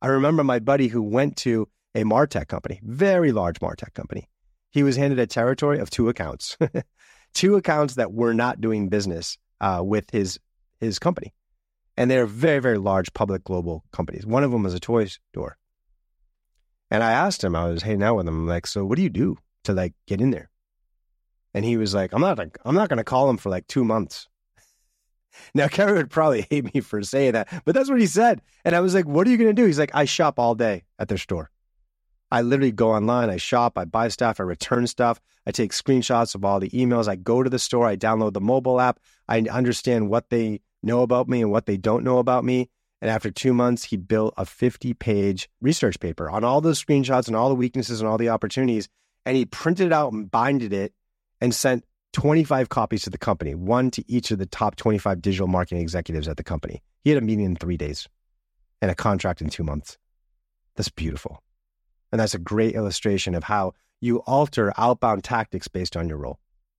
I remember my buddy who went to a MarTech company, very large MarTech company. He was handed a territory of 2 accounts, 2 accounts that were not doing business with his company. And they're very, very large public global companies. One of them was a toy store. And I asked him, I was hanging out with him, I'm like, so what do you do to like get in there? And he was like, I'm not going to call him for like 2 months. Now, Kevin would probably hate me for saying that, but that's what he said. And I was like, what are you going to do? He's like, I shop all day at their store. I literally go online, I shop, I buy stuff, I return stuff. I take screenshots of all the emails. I go to the store, I download the mobile app. I understand what they know about me and what they don't know about me. And after 2 months, he built a 50-page research paper on all those screenshots and all the weaknesses and all the opportunities. And he printed it out and binded it and sent 25 copies to the company, 1 to each of the top 25 digital marketing executives at the company. He had a meeting in 3 days and a contract in 2 months. That's beautiful. And that's a great illustration of how you alter outbound tactics based on your role.